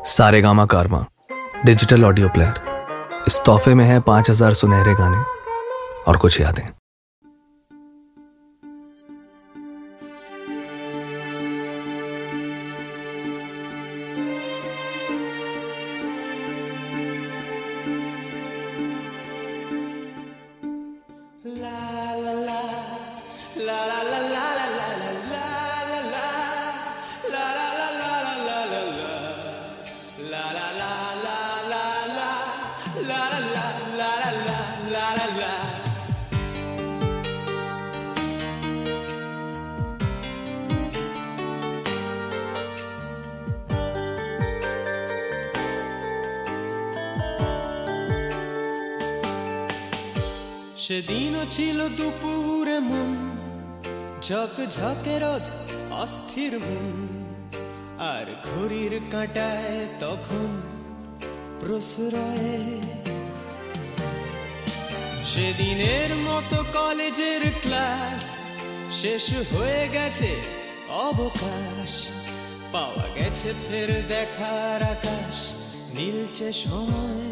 सारेगामा कारवां digital audio player. इस तोहफे में है 5000 सुनहरे गाने और कुछ यादें। সেদিনও ছিল দুপুরে মন ঝকঝকে রোদ অস্থির মন, আর ঘড়ির কাঁটায় তখন প্রশ্রয়। সেদিনের মতো কলেজের ক্লাস শেষ হয়ে গেছে, অবকাশ পাওয়া গেছে, ফের দেখার আকাশ নীলচে সময়।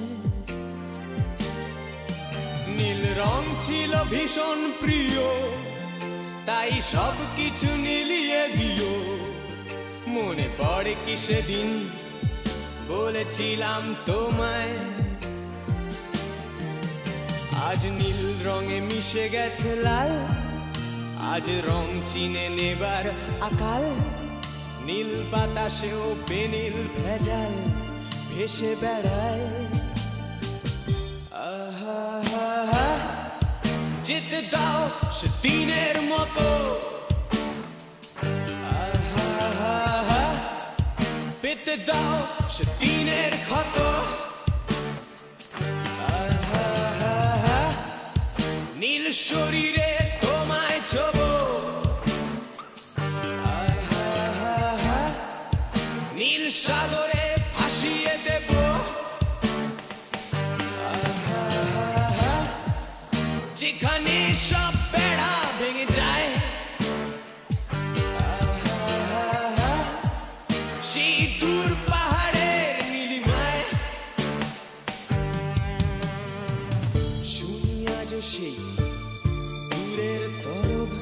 নীল রং ছিল ভীষণ প্রিয়, তাই সব কিছু নীলিয়ে দিও। মনে পড়ে কি সেদিন বলেছিলাম তোমায়, আজ নীল রঙে মিশে গেছে লাল, আজ রং চিনে নেবার আকাল। নীল বাতাসেও বেনীল ভেজাল ভেসে বেড়ায়। যেতে দাও সেদিনের মতো, পেতে দাও সেদিনের ক্ষত। নীল শরীরে তোমায় ছোবো, নীল সাগরে ভাসিয়ে দেব। যেখানে সব বেড়া ভেঙে যায়, সেই দূর পাহাড়ের নীলিমায়। শুনি আজ সেই দূরের তরব,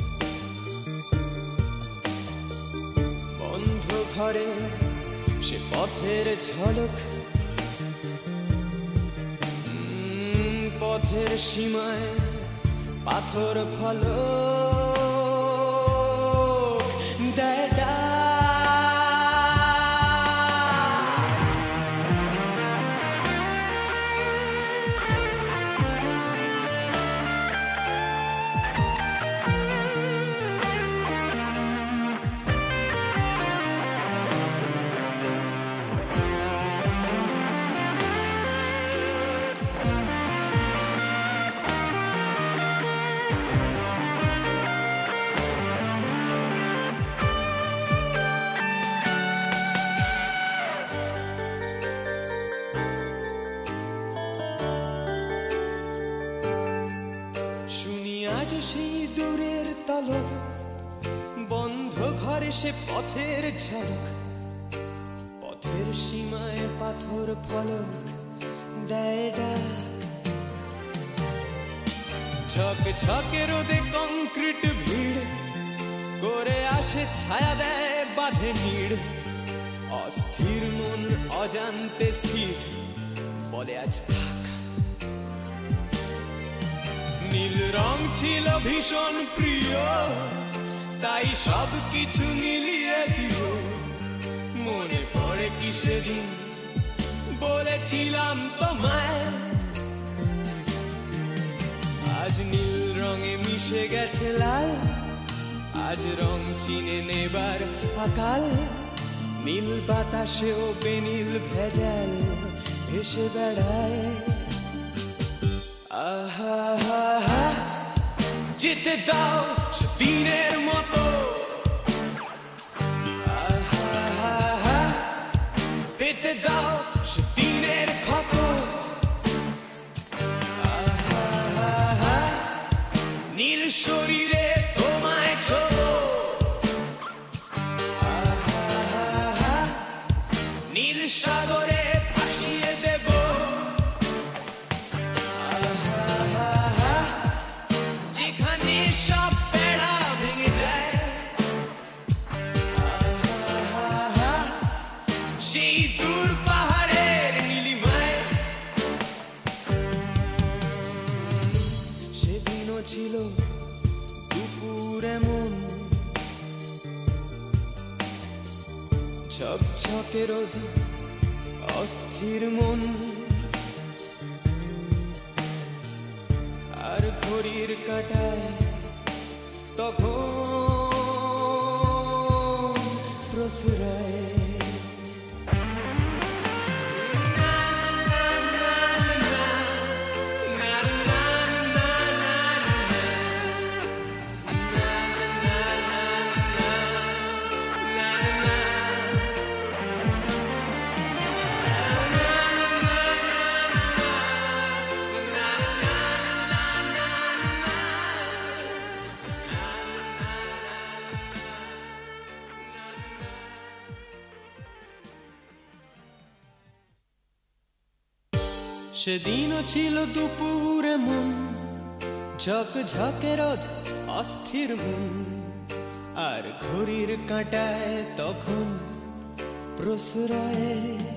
বন্ধ ঘরে সে পথের ঝলক। পথের সীমায় পাথর ফলক দেয় ডাক। আজ সেই দূরের তলক, বন্ধ ঘরে সে পথের ঝলক। পথের সীমায় পাথর ফলক দেয় ডাক। ঝকঝকে রোদে কংক্রিট ভিড় করে আসে, ছায়া দেয় বাঁধে নীড়। অস্থির মন অজান্তে স্থির বলে আজ থাক। নীল রং ছিল ভীষণ প্রিয়, তাই সব কিছু নীলিয়ে দিও। মনে পড়ে কি সেদিন বলেছিলাম তোমায়, আজ নীল রঙে মিশে গেছে লাল, আজ রং চিনে নেবার আকাল। নীল বাতাসেও বেনীল ভেজাল ভেসে বেড়ায়। যেতে দাও সেদিনের মতো, পেতে দাও সেদিনের ক্ষত। নীল শরীরে তোমায় ছোবো, নীল সাগরে ভাসিয়ে দেব যেখানে সব বেড়া ভেঙে যায় সেই দূর পাহাড়ের নীলিমায় সেদিনও ছিল দুপুর এমন ঝকঝকে রোদে অস্থির মন আর ঘড়ির কাঁটায় তখন প্রসরায় সেদিনও ছিল দুপুরে মন ঝকঝকে রোদ অস্থির মন আর ঘড়ির কাঁটায় তখন প্রসরায়